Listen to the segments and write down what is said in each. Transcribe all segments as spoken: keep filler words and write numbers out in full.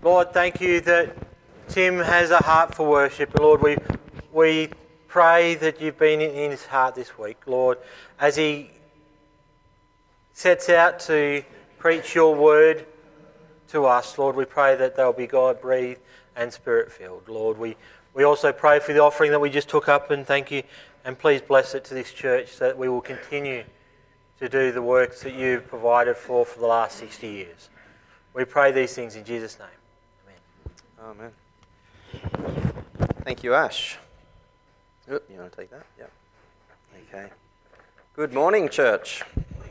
Lord, thank you that Tim has a heart for worship. Lord, we we pray that you've been in his heart this week, Lord, as he sets out to preach your word to us. Lord, we pray that they'll be God-breathed and Spirit-filled. Lord, we, we also pray for the offering that we just took up, and thank you, and please bless it to this church so that we will continue to do the works that you've provided for for the last sixty years. We pray these things in Jesus' name. Amen. Thank you, Ash. Oop, you want to take that? Yeah. Okay. Good morning, church.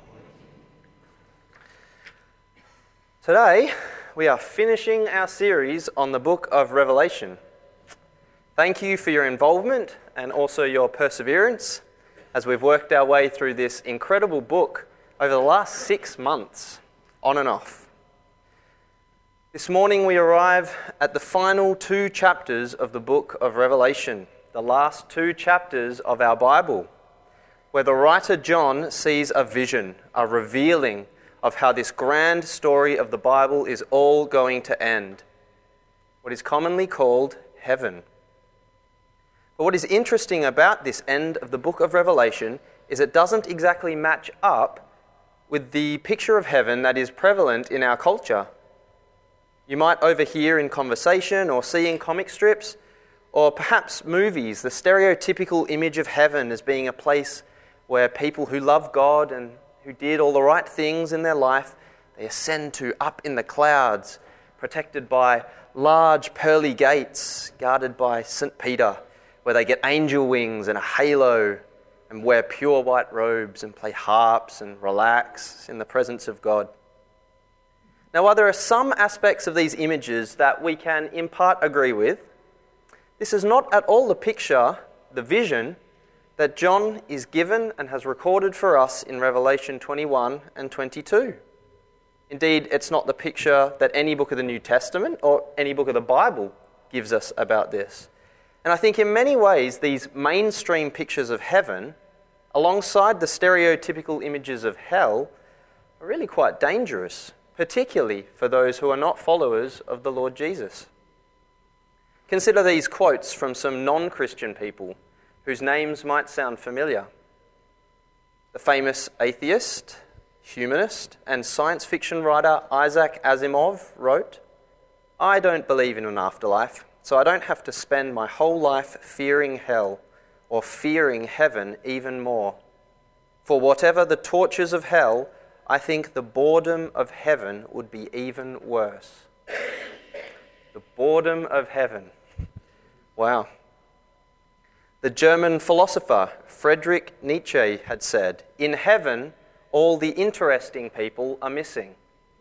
Today, we are finishing our series on the book of Revelation. Thank you for your involvement and also your perseverance as we've worked our way through this incredible book over the last six months, on and off. This morning we arrive at the final two chapters of the book of Revelation, the last two chapters of our Bible, where the writer John sees a vision, a revealing of how this grand story of the Bible is all going to end, what is commonly called heaven. But what is interesting about this end of the book of Revelation is it doesn't exactly match up with the picture of heaven that is prevalent in our culture. You might overhear in conversation or see in comic strips, or perhaps movies, the stereotypical image of heaven as being a place where people who love God and who did all the right things in their life, they ascend to up in the clouds, protected by large pearly gates, guarded by Saint Peter, where they get angel wings and a halo and wear pure white robes and play harps and relax in the presence of God. Now, while there are some aspects of these images that we can in part agree with, this is not at all the picture, the vision, that John is given and has recorded for us in Revelation twenty-one and twenty-two. Indeed, it's not the picture that any book of the New Testament or any book of the Bible gives us about this. And I think in many ways, these mainstream pictures of heaven, alongside the stereotypical images of hell, are really quite dangerous, particularly for those who are not followers of the Lord Jesus. Consider these quotes from some non-Christian people whose names might sound familiar. The famous atheist, humanist, and science fiction writer Isaac Asimov wrote, "I don't believe in an afterlife, so I don't have to spend my whole life fearing hell or fearing heaven even more. For whatever the tortures of hell, I think the boredom of heaven would be even worse." The boredom of heaven. Wow. The German philosopher Friedrich Nietzsche had said, "In heaven, all the interesting people are missing."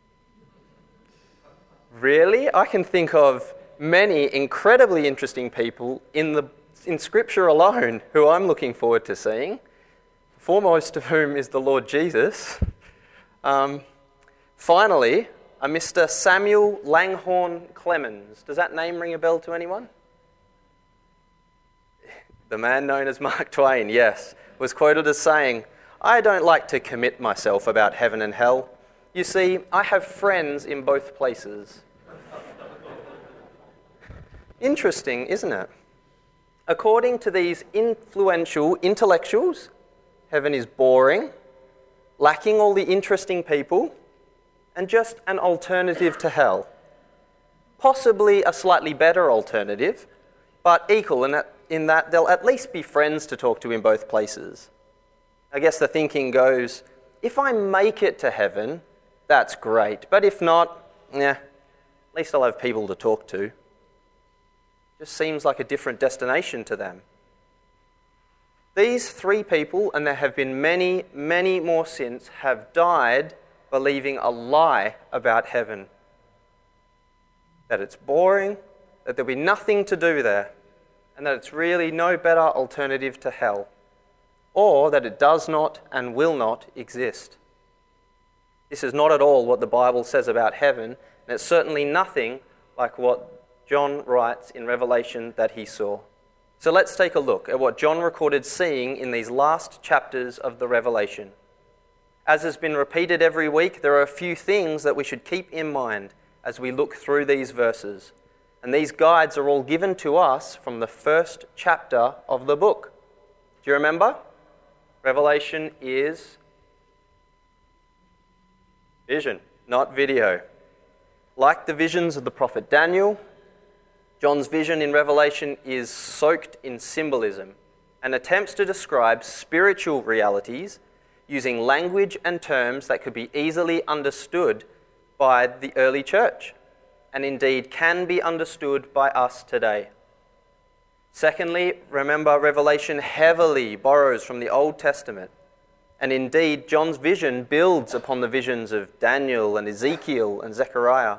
Really? I can think of many incredibly interesting people in the in Scripture alone who I'm looking forward to seeing, foremost of whom is the Lord Jesus. Um, finally, a Mister Samuel Langhorne Clemens. Does that name ring a bell to anyone? The man known as Mark Twain, yes, was quoted as saying, "I don't like to commit myself about heaven and hell. You see, I have friends in both places." Interesting, isn't it? According to these influential intellectuals, heaven is boring, lacking all the interesting people, and just an alternative to hell. Possibly a slightly better alternative, but equal in that, in that they'll at least be friends to talk to in both places. I guess the thinking goes, if I make it to heaven, that's great, but if not, yeah, at least I'll have people to talk to. Just seems like a different destination to them. These three people, and there have been many, many more since, have died believing a lie about heaven. That it's boring, that there'll be nothing to do there, and that it's really no better alternative to hell, or that it does not and will not exist. This is not at all what the Bible says about heaven, and it's certainly nothing like what John writes in Revelation that he saw. So let's take a look at what John recorded seeing in these last chapters of the Revelation. As has been repeated every week, there are a few things that we should keep in mind as we look through these verses. And these guides are all given to us from the first chapter of the book. Do you remember? Revelation is vision, not video. Like the visions of the prophet Daniel, John's vision in Revelation is soaked in symbolism and attempts to describe spiritual realities using language and terms that could be easily understood by the early church, and indeed can be understood by us today. Secondly, remember Revelation heavily borrows from the Old Testament, and indeed John's vision builds upon the visions of Daniel and Ezekiel and Zechariah.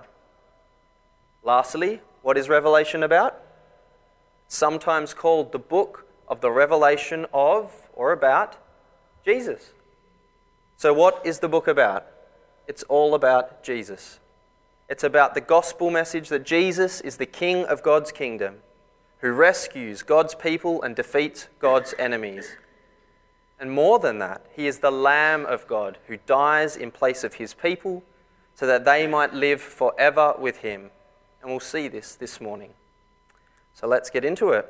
Lastly, what is Revelation about? Sometimes called the book of the revelation of or about Jesus. So what is the book about? It's all about Jesus. It's about the gospel message that Jesus is the King of God's kingdom, who rescues God's people and defeats God's enemies. And more than that, he is the Lamb of God who dies in place of his people so that they might live forever with him. And we'll see this this morning. So let's get into it.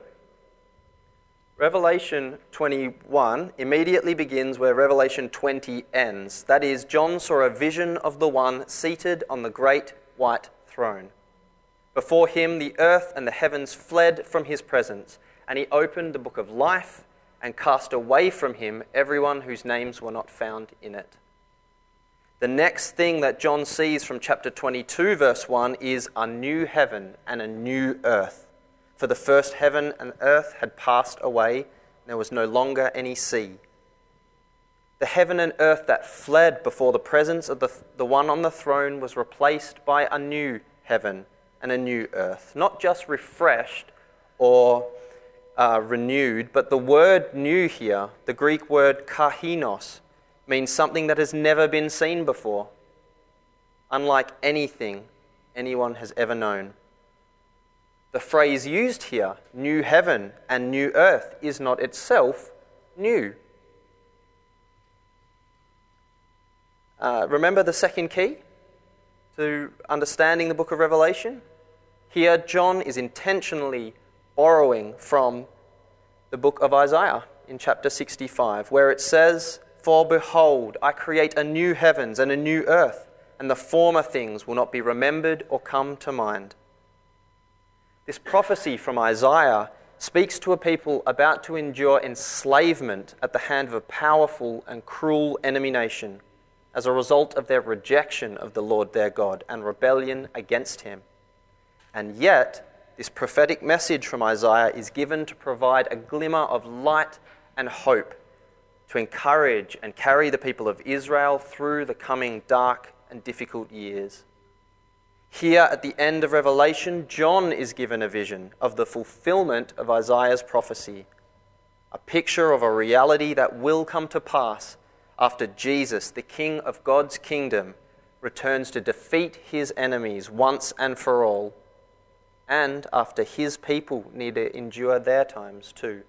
Revelation twenty-one immediately begins where Revelation twenty ends. That is, John saw a vision of the one seated on the great white throne. Before him the earth and the heavens fled from his presence, and he opened the book of life and cast away from him everyone whose names were not found in it. The next thing that John sees from chapter twenty-two, verse one, is a new heaven and a new earth. For the first heaven and earth had passed away, and there was no longer any sea. The heaven and earth that fled before the presence of the, the one on the throne was replaced by a new heaven and a new earth. Not just refreshed or uh, renewed, but the word new here, the Greek word kahinos, means something that has never been seen before, unlike anything anyone has ever known. The phrase used here, new heaven and new earth, is not itself new. Uh, remember the second key to understanding the book of Revelation? Here, John is intentionally borrowing from the book of Isaiah in chapter sixty-five, where it says, "For behold, I create a new heavens and a new earth, and the former things will not be remembered or come to mind." This prophecy from Isaiah speaks to a people about to endure enslavement at the hand of a powerful and cruel enemy nation as a result of their rejection of the Lord their God and rebellion against him. And yet, this prophetic message from Isaiah is given to provide a glimmer of light and hope, to encourage and carry the people of Israel through the coming dark and difficult years. Here at the end of Revelation, John is given a vision of the fulfillment of Isaiah's prophecy, a picture of a reality that will come to pass after Jesus, the King of God's kingdom, returns to defeat his enemies once and for all, and after his people need to endure their times too.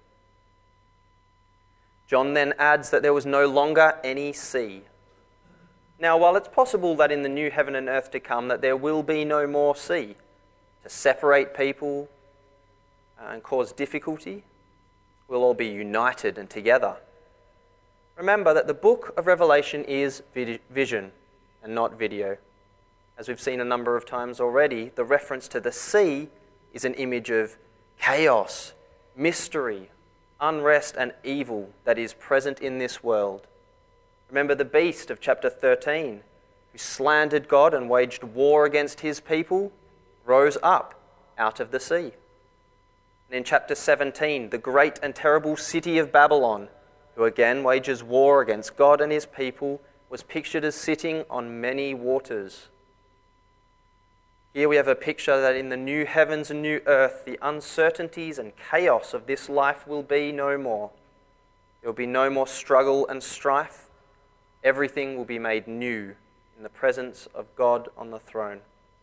John then adds that there was no longer any sea. Now, while it's possible that in the new heaven and earth to come that there will be no more sea to separate people and cause difficulty, we'll all be united and together. Remember that the book of Revelation is vision and not video. As we've seen a number of times already, the reference to the sea is an image of chaos, mystery, unrest and evil that is present in this world. Remember the beast of chapter thirteen, who slandered God and waged war against his people, rose up out of the sea. And in chapter seventeen, the great and terrible city of Babylon, who again wages war against God and his people, was pictured as sitting on many waters. Here we have a picture that in the new heavens and new earth, the uncertainties and chaos of this life will be no more. There will be no more struggle and strife. Everything will be made new in the presence of God on the throne.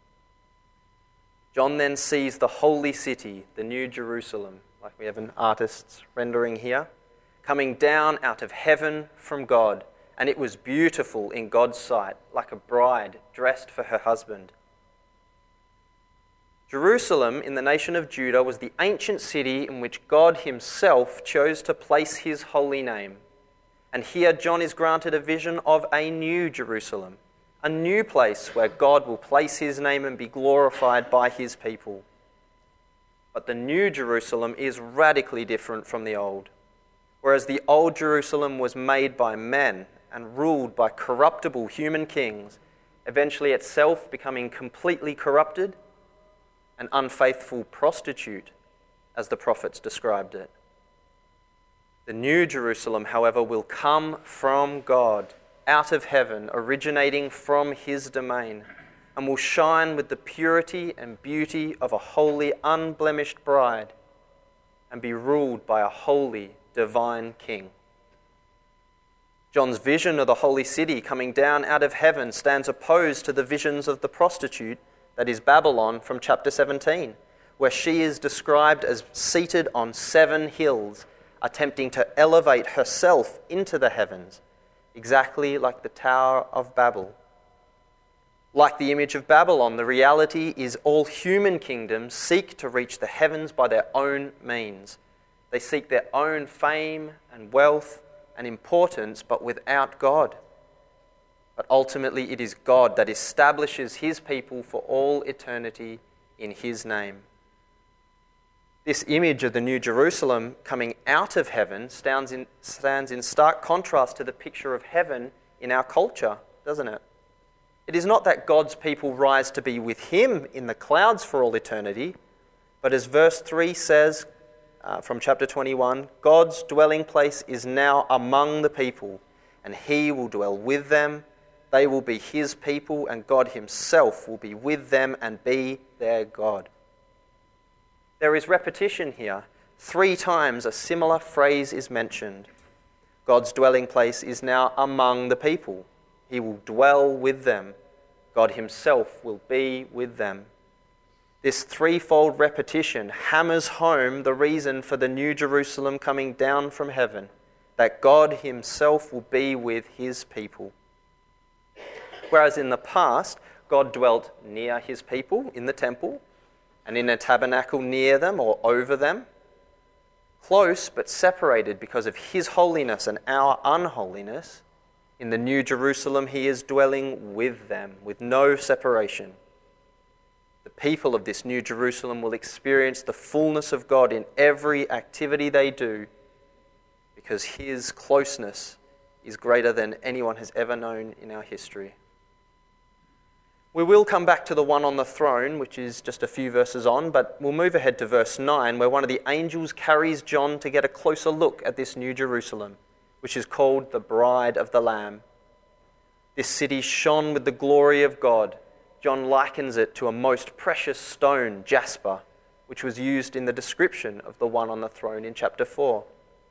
John then sees the holy city, the New Jerusalem, like we have an artist's rendering here, coming down out of heaven from God, and it was beautiful in God's sight, like a bride dressed for her husband. Jerusalem in the nation of Judah was the ancient city in which God himself chose to place his holy name. And here John is granted a vision of a new Jerusalem, a new place where God will place his name and be glorified by his people. But the new Jerusalem is radically different from the old. Whereas the old Jerusalem was made by men and ruled by corruptible human kings, eventually itself becoming completely corrupted, an unfaithful prostitute, as the prophets described it. The new Jerusalem, however, will come from God, out of heaven, originating from his domain, and will shine with the purity and beauty of a holy, unblemished bride, and be ruled by a holy, divine king. John's vision of the holy city coming down out of heaven stands opposed to the visions of the prostitute, that is Babylon, from chapter seventeen, where she is described as seated on seven hills, attempting to elevate herself into the heavens, exactly like the Tower of Babel. Like the image of Babylon, the reality is all human kingdoms seek to reach the heavens by their own means. They seek their own fame and wealth and importance, but without God. But ultimately it is God that establishes his people for all eternity in his name. This image of the New Jerusalem coming out of heaven stands in, stands in stark contrast to the picture of heaven in our culture, doesn't it? It is not that God's people rise to be with him in the clouds for all eternity, but as verse three says uh, from chapter twenty-one, God's dwelling place is now among the people, and he will dwell with them. They will be his people, and God himself will be with them and be their God. There is repetition here. Three times a similar phrase is mentioned. God's dwelling place is now among the people. He will dwell with them. God himself will be with them. This threefold repetition hammers home the reason for the New Jerusalem coming down from heaven, that God himself will be with his people. Whereas in the past, God dwelt near his people in the temple and in a tabernacle near them or over them, close but separated because of his holiness and our unholiness, in the New Jerusalem he is dwelling with them, with no separation. The people of this New Jerusalem will experience the fullness of God in every activity they do, because his closeness is greater than anyone has ever known in our history. We will come back to the one on the throne, which is just a few verses on, but we'll move ahead to verse nine, where one of the angels carries John to get a closer look at this New Jerusalem, which is called the Bride of the Lamb. This city shone with the glory of God. John likens it to a most precious stone, jasper, which was used in the description of the one on the throne in chapter four.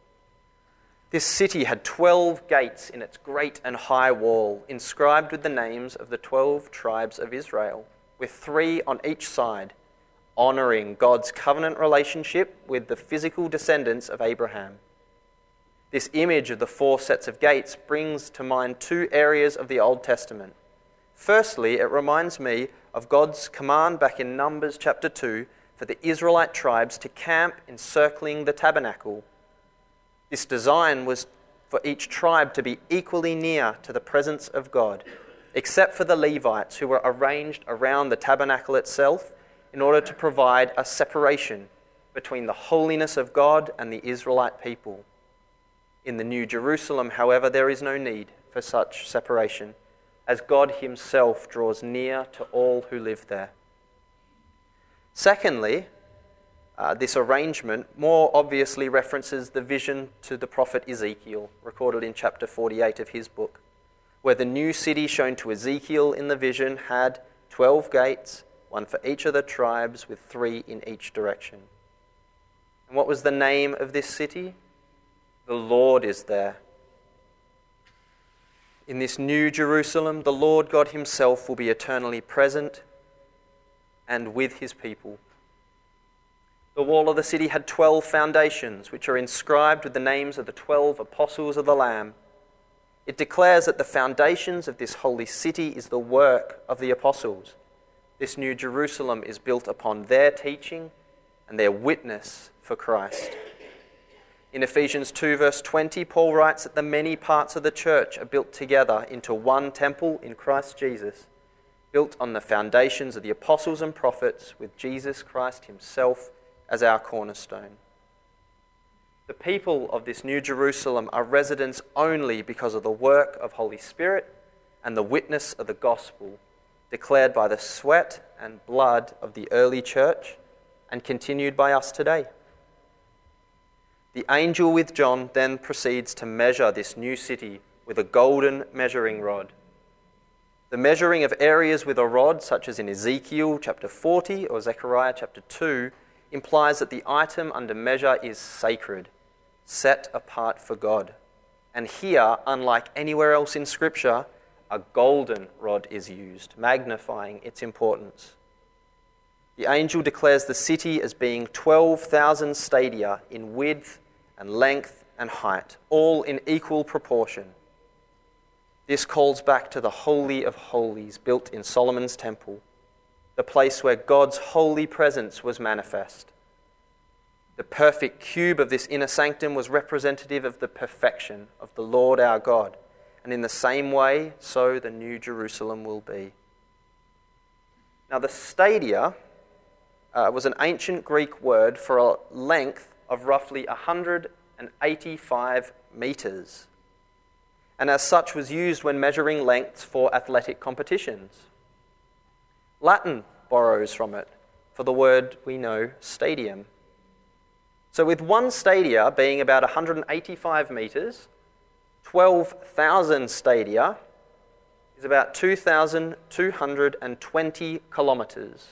This city had twelve gates in its great and high wall, inscribed with the names of the twelve tribes of Israel, with three on each side, honouring God's covenant relationship with the physical descendants of Abraham. This image of the four sets of gates brings to mind two areas of the Old Testament. Firstly, it reminds me of God's command back in Numbers chapter two for the Israelite tribes to camp encircling the tabernacle. This design was for each tribe to be equally near to the presence of God, except for the Levites, who were arranged around the tabernacle itself in order to provide a separation between the holiness of God and the Israelite people. In the New Jerusalem, however, there is no need for such separation, as God himself draws near to all who live there. Secondly, Uh, this arrangement more obviously references the vision to the prophet Ezekiel, recorded in chapter forty-eight of his book, where the new city shown to Ezekiel in the vision had twelve gates, one for each of the tribes, with three in each direction. And what was the name of this city? The Lord is there. In this new Jerusalem, the Lord God himself will be eternally present and with his people. The wall of the city had twelve foundations, which are inscribed with the names of the twelve apostles of the Lamb. It declares that the foundations of this holy city is the work of the apostles. this new Jerusalem is built upon their teaching and their witness for Christ. In Ephesians two verse twenty, Paul writes that the many parts of the church are built together into one temple in Christ Jesus, built on the foundations of the apostles and prophets, with Jesus Christ himself as our cornerstone. The people of this new Jerusalem are residents only because of the work of Holy Spirit and the witness of the gospel declared by the sweat and blood of the early church and continued by us today. The angel with John then proceeds to measure this new city with a golden measuring rod. The measuring of areas with a rod, such as in Ezekiel chapter forty or Zechariah chapter two, implies that the item under measure is sacred, set apart for God. And here, unlike anywhere else in Scripture, a golden rod is used, magnifying its importance. The angel declares the city as being twelve thousand stadia in width and length and height, all in equal proportion. This calls back to the Holy of Holies built in Solomon's temple, the place where God's holy presence was manifest. The perfect cube of this inner sanctum was representative of the perfection of the Lord our God, and in the same way, so the new Jerusalem will be. Now, the stadia uh, was an ancient Greek word for a length of roughly one hundred eighty-five metres, and as such was used when measuring lengths for athletic competitions. Latin borrows from it for the word we know, stadium. So with one stadia being about one hundred eighty-five metres, twelve thousand stadia is about two thousand two hundred twenty kilometres.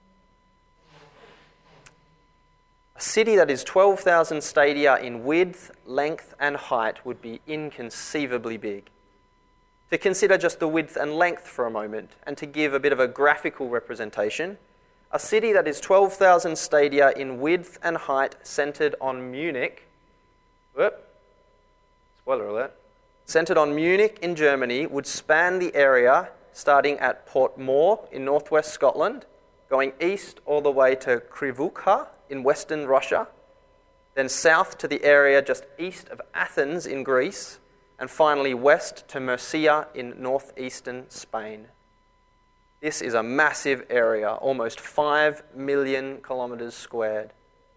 A city that is twelve thousand stadia in width, length and height would be inconceivably big. To consider just the width and length for a moment, and to give a bit of a graphical representation, a city that is twelve thousand stadia in width and height centred on Munich, whoop, spoiler alert, centred on Munich in Germany would span the area starting at Portmore in northwest Scotland, going east all the way to Krivukha in western Russia, then south to the area just east of Athens in Greece, and finally west to Murcia in northeastern Spain. This is a massive area, almost five million kilometres squared.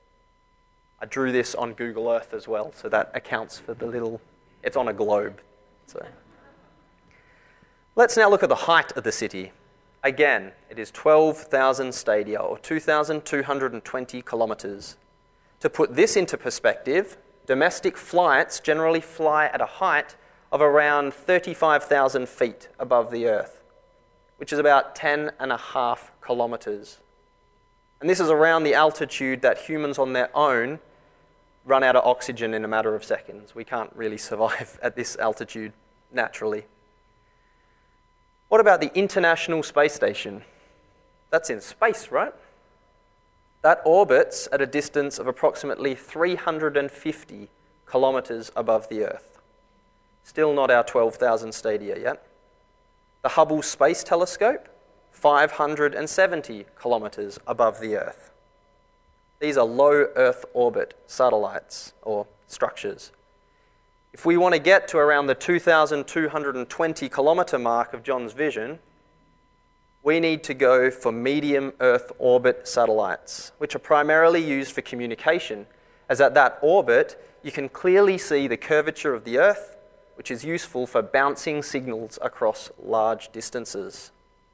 I drew this on Google Earth as well, so that accounts for the little... It's on a globe. So, let's now look at the height of the city. Again, it is twelve thousand stadia, or two thousand two hundred twenty kilometres. To put this into perspective, domestic flights generally fly at a height of around thirty-five thousand feet above the earth, which is about ten and a half kilometres. And this is around the altitude that humans on their own run out of oxygen in a matter of seconds. We can't really survive at this altitude naturally. What about the International Space Station? That's in space, right? That orbits at a distance of approximately three hundred fifty kilometres above the Earth. Still not our twelve thousand stadia yet. The Hubble Space Telescope, five hundred seventy kilometres above the Earth. These are low Earth orbit satellites or structures. If we want to get to around the two thousand two hundred twenty kilometre mark of John's vision, we need to go for medium Earth orbit satellites, which are primarily used for communication, as at that orbit you can clearly see the curvature of the Earth, which is useful for bouncing signals across large distances.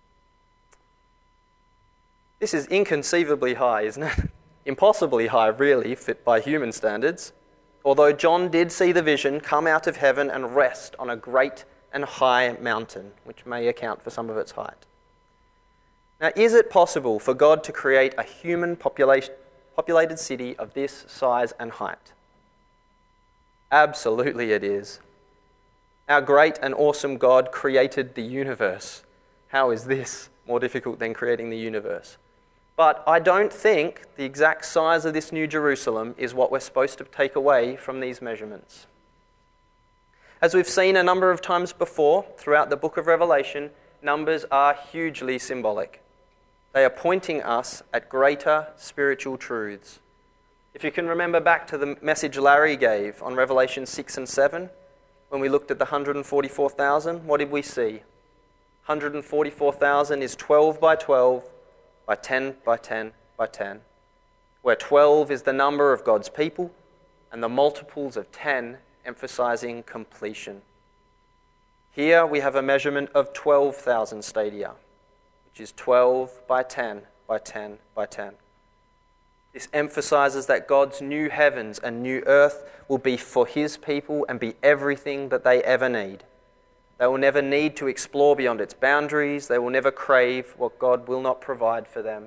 This is inconceivably high, isn't it? Impossibly high, really, fit by human standards. Although John did see the vision come out of heaven and rest on a great and high mountain, which may account for some of its height. Now, is it possible for God to create a human population, populated city of this size and height? Absolutely it is. Our great and awesome God created the universe. How is this more difficult than creating the universe? But I don't think the exact size of this new Jerusalem is what we're supposed to take away from these measurements. As we've seen a number of times before throughout the book of Revelation, numbers are hugely symbolic. They are pointing us at greater spiritual truths. If you can remember back to the message Larry gave on Revelation six and seven, when we looked at the one hundred forty-four thousand, what did we see? one hundred forty-four thousand is twelve by twelve by ten by ten by ten, where twelve is the number of God's people and the multiples of ten emphasizing completion. Here we have a measurement of twelve thousand stadia, which is twelve by ten by ten by ten. This emphasizes that God's new heavens and new earth will be for his people and be everything that they ever need. They will never need to explore beyond its boundaries. They will never crave what God will not provide for them.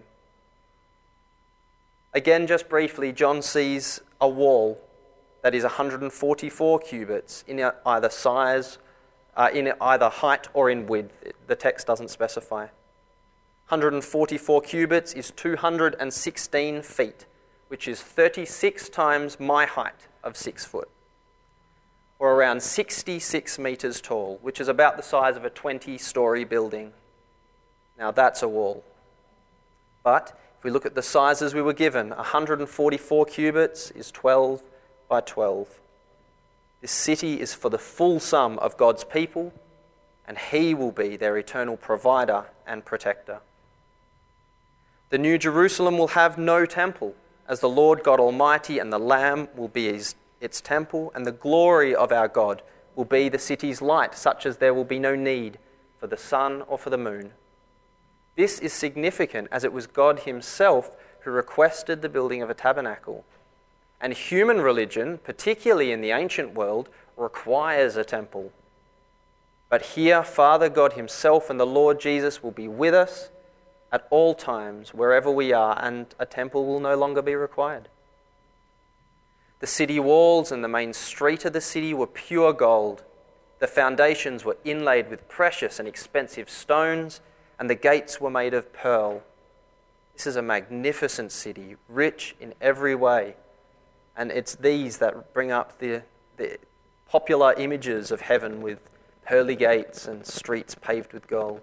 Again, just briefly, John sees a wall that is one hundred forty-four cubits in either size, uh, in either height or in width. The text doesn't specify. one hundred forty-four cubits is two hundred sixteen feet, which is thirty-six times my height of six foot, or around sixty-six metres tall, which is about the size of a twenty-storey building. Now that's a wall. But if we look at the sizes we were given, one hundred forty-four cubits is twelve by twelve. This city is for the full sum of God's people, and he will be their eternal provider and protector. The New Jerusalem will have no temple, as the Lord God Almighty and the Lamb will be his, its temple, and the glory of our God will be the city's light, such as there will be no need for the sun or for the moon. This is significant, as it was God himself who requested the building of a tabernacle. And human religion, particularly in the ancient world, requires a temple. But here, Father God himself and the Lord Jesus will be with us at all times, wherever we are, and a temple will no longer be required. The city walls and the main street of the city were pure gold. The foundations were inlaid with precious and expensive stones, and the gates were made of pearl. This is a magnificent city, rich in every way, and it's these that bring up the, the popular images of heaven with pearly gates and streets paved with gold.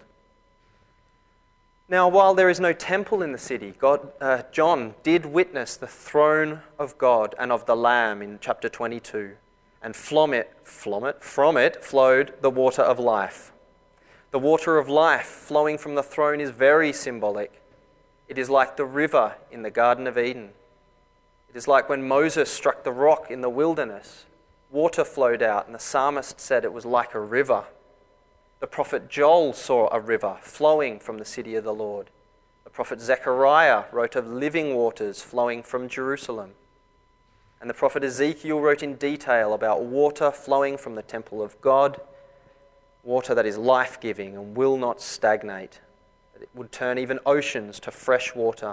Now, while there is no temple in the city, God, uh, John did witness the throne of God and of the Lamb in chapter twenty-two, and from it, from it, from it flowed the water of life. The water of life flowing from the throne is very symbolic. It is like the river in the Garden of Eden. It is like when Moses struck the rock in the wilderness. Water flowed out, and the psalmist said it was like a river. The prophet Joel saw a river flowing from the city of the Lord. The prophet Zechariah wrote of living waters flowing from Jerusalem. And the prophet Ezekiel wrote in detail about water flowing from the temple of God, water that is life-giving and will not stagnate, that it would turn even oceans to fresh water.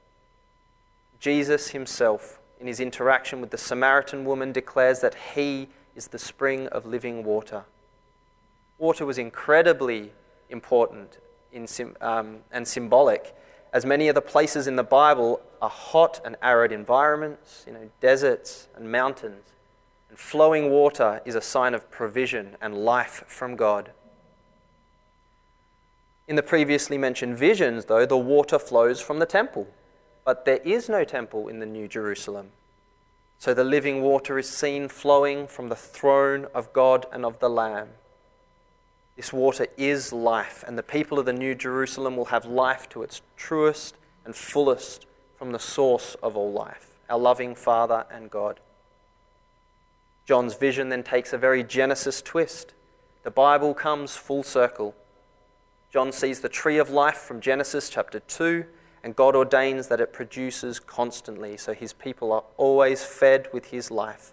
Jesus himself, in his interaction with the Samaritan woman, declares that he is the spring of living water. Water was incredibly important in, um, and symbolic, as many of the places in the Bible are hot and arid environments, you know, deserts and mountains. And flowing water is a sign of provision and life from God. In the previously mentioned visions, though, the water flows from the temple, but there is no temple in the New Jerusalem. So the living water is seen flowing from the throne of God and of the Lamb. This water is life, and the people of the New Jerusalem will have life to its truest and fullest from the source of all life, our loving Father and God. John's vision then takes a very Genesis twist. The Bible comes full circle. John sees the tree of life from Genesis chapter two, and God ordains that it produces constantly, so his people are always fed with his life.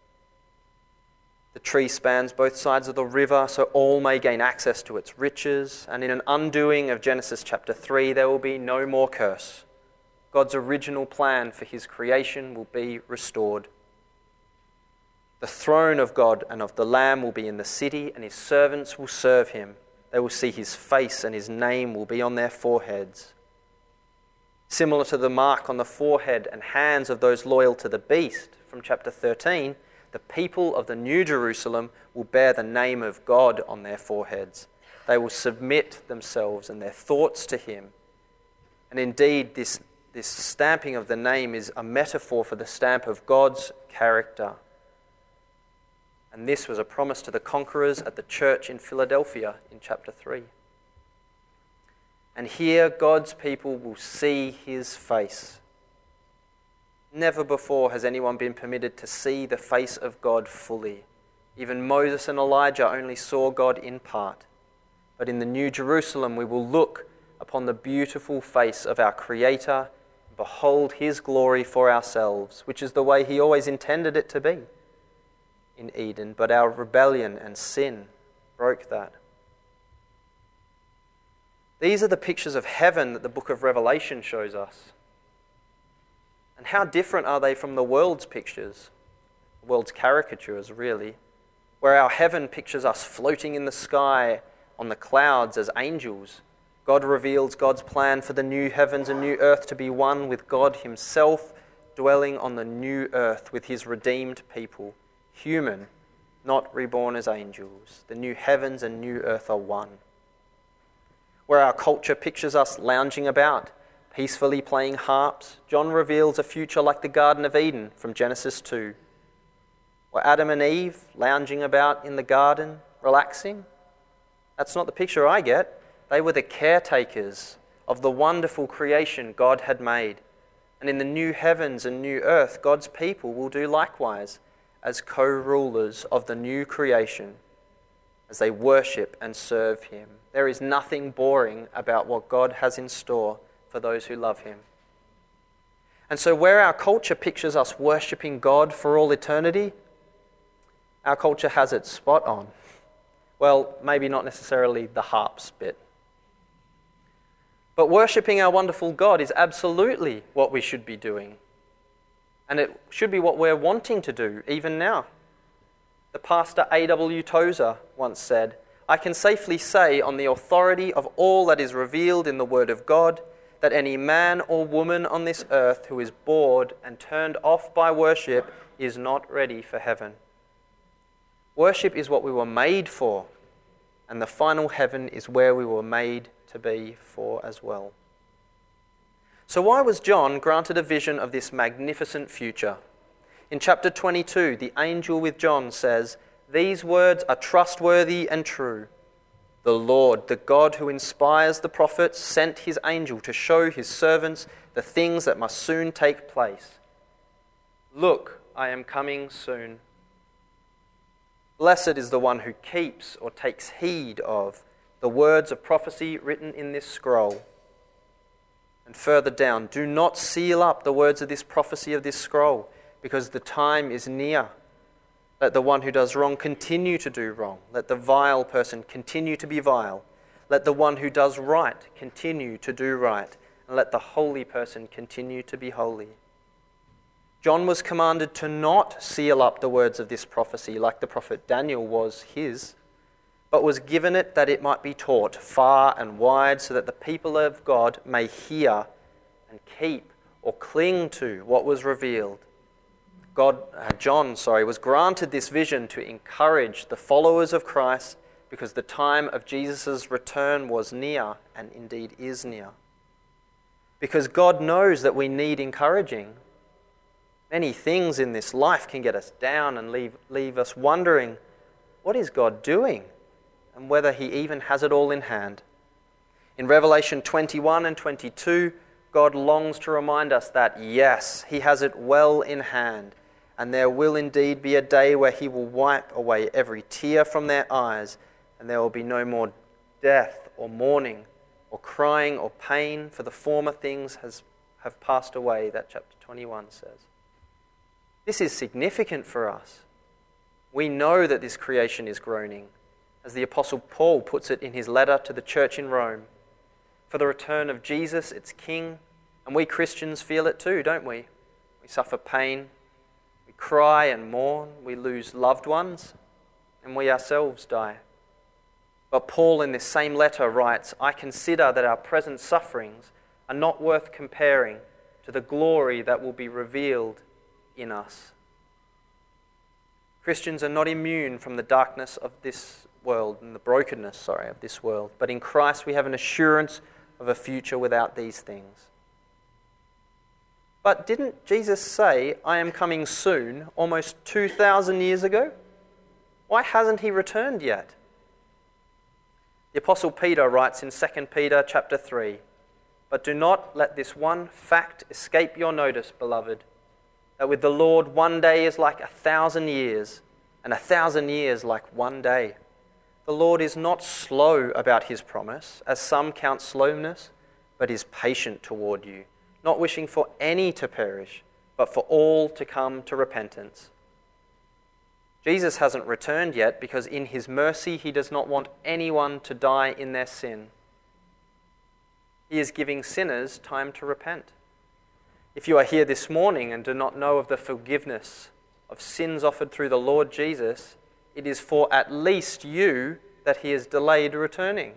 The tree spans both sides of the river, so all may gain access to its riches, and in an undoing of Genesis chapter three, there will be no more curse. God's original plan for his creation will be restored. The throne of God and of the Lamb will be in the city, and his servants will serve him. They will see his face, and his name will be on their foreheads. Similar to the mark on the forehead and hands of those loyal to the beast from chapter thirteen, the people of the New Jerusalem will bear the name of God on their foreheads. They will submit themselves and their thoughts to him. And indeed, this, this stamping of the name is a metaphor for the stamp of God's character. And this was a promise to the conquerors at the church in Philadelphia in chapter three. And here God's people will see his face. Never before has anyone been permitted to see the face of God fully. Even Moses and Elijah only saw God in part. But in the New Jerusalem we will look upon the beautiful face of our Creator and behold his glory for ourselves, which is the way he always intended it to be in Eden. But our rebellion and sin broke that. These are the pictures of heaven that the book of Revelation shows us. And how different are they from the world's pictures, the world's caricatures really, where our heaven pictures us floating in the sky on the clouds as angels. God reveals God's plan for the new heavens and new earth to be one with God himself, dwelling on the new earth with his redeemed people, human, not reborn as angels. The new heavens and new earth are one. Where our culture pictures us lounging about, peacefully playing harps, John reveals a future like the Garden of Eden from Genesis two. Were Adam and Eve lounging about in the garden, relaxing? That's not the picture I get. They were the caretakers of the wonderful creation God had made. And in the new heavens and new earth, God's people will do likewise as co-rulers of the new creation as they worship and serve him. There is nothing boring about what God has in store for those who love him. And so where our culture pictures us worshipping God for all eternity, our culture has it spot on. Well, maybe not necessarily the harps bit. But worshipping our wonderful God is absolutely what we should be doing. And it should be what we're wanting to do even now. The pastor A W Tozer once said, "I can safely say on the authority of all that is revealed in the Word of God, that any man or woman on this earth who is bored and turned off by worship is not ready for heaven." Worship is what we were made for, and the final heaven is where we were made to be for as well. So why was John granted a vision of this magnificent future? In chapter twenty-two, the angel with John says, "These words are trustworthy and true. The Lord, the God who inspires the prophets, sent his angel to show his servants the things that must soon take place. Look, I am coming soon. Blessed is the one who keeps or takes heed of the words of prophecy written in this scroll." And further down, "Do not seal up the words of this prophecy of this scroll, because the time is near. Let the one who does wrong continue to do wrong. Let the vile person continue to be vile. Let the one who does right continue to do right. And let the holy person continue to be holy." John was commanded to not seal up the words of this prophecy like the prophet Daniel was his, but was given it that it might be taught far and wide so that the people of God may hear and keep or cling to what was revealed. God, uh, John, sorry, was granted this vision to encourage the followers of Christ because the time of Jesus' return was near and indeed is near. Because God knows that we need encouraging. Many things in this life can get us down and leave, leave us wondering, what is God doing? And whether he even has it all in hand. In Revelation twenty-one and twenty-two, God longs to remind us that, yes, he has it well in hand, and there will indeed be a day where he will wipe away every tear from their eyes, and there will be no more death or mourning or crying or pain, for the former things has, have passed away, that chapter twenty-one says. This is significant for us. We know that this creation is groaning, as the Apostle Paul puts it in his letter to the church in Rome. For the return of Jesus, its King, and we Christians feel it too, don't we? We suffer pain, we cry and mourn, we lose loved ones, and we ourselves die. But Paul in this same letter writes, "I consider that our present sufferings are not worth comparing to the glory that will be revealed in us." Christians are not immune from the darkness of this world and the brokenness, sorry, of this world. But in Christ we have an assurance of a future without these things. But didn't Jesus say, "I am coming soon," almost two thousand years ago? Why hasn't he returned yet? The Apostle Peter writes in Second Peter chapter three, "But do not let this one fact escape your notice, beloved, that with the Lord one day is like a thousand years, and a thousand years like one day. The Lord is not slow about his promise, as some count slowness, but is patient toward you, not wishing for any to perish, but for all to come to repentance." Jesus hasn't returned yet because in his mercy he does not want anyone to die in their sin. He is giving sinners time to repent. If you are here this morning and do not know of the forgiveness of sins offered through the Lord Jesus, it is for at least you that he is delayed returning.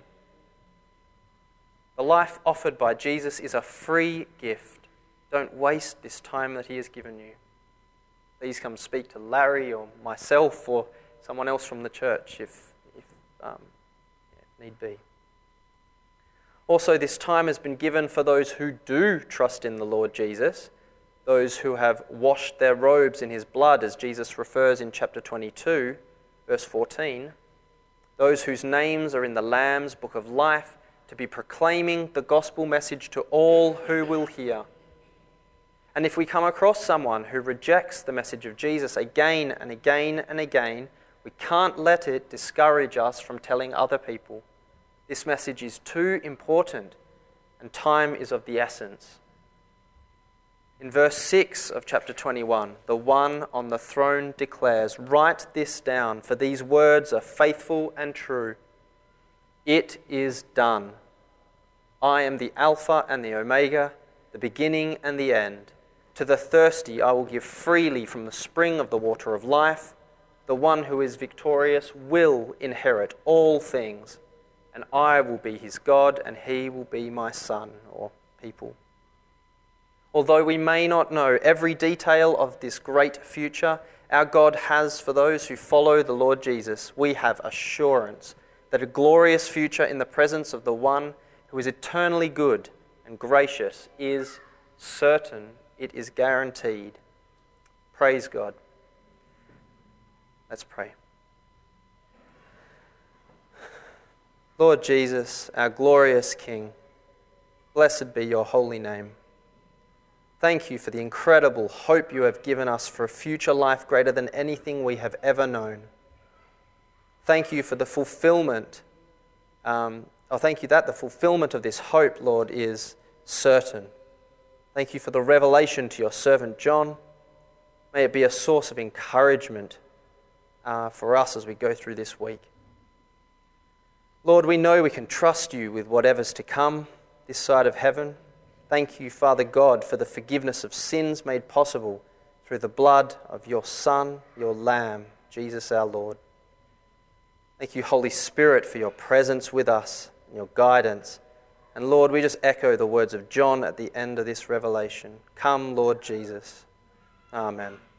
The life offered by Jesus is a free gift. Don't waste this time that he has given you. Please come speak to Larry or myself or someone else from the church if, if, um, if need be. Also, this time has been given for those who do trust in the Lord Jesus, those who have washed their robes in his blood, as Jesus refers in chapter twenty-two, verse fourteen, those whose names are in the Lamb's book of life, to be proclaiming the gospel message to all who will hear. And if we come across someone who rejects the message of Jesus again and again and again, we can't let it discourage us from telling other people. This message is too important, and time is of the essence. In verse six of chapter twenty-one, the one on the throne declares, "Write this down, for these words are faithful and true. It is done. I am the Alpha and the Omega, the beginning and the end. To the thirsty I will give freely from the spring of the water of life. The one who is victorious will inherit all things, and I will be his God, and he will be my son," or people. Although we may not know every detail of this great future our God has for those who follow the Lord Jesus, we have assurance that a glorious future in the presence of the one who is eternally good and gracious is certain. It is guaranteed. Praise God. Let's pray. Lord Jesus, our glorious King, blessed be your holy name. Thank you for the incredible hope you have given us for a future life greater than anything we have ever known. Thank you for the fulfillment. Um, oh, thank you that the fulfillment of this hope, Lord, is certain. Thank you for the revelation to your servant John. May it be a source of encouragement uh, for us as we go through this week. Lord, we know we can trust you with whatever's to come this side of heaven. Thank you, Father God, for the forgiveness of sins made possible through the blood of your Son, your Lamb, Jesus our Lord. Thank you, Holy Spirit, for your presence with us and your guidance. And Lord, we just echo the words of John at the end of this revelation. Come, Lord Jesus. Amen.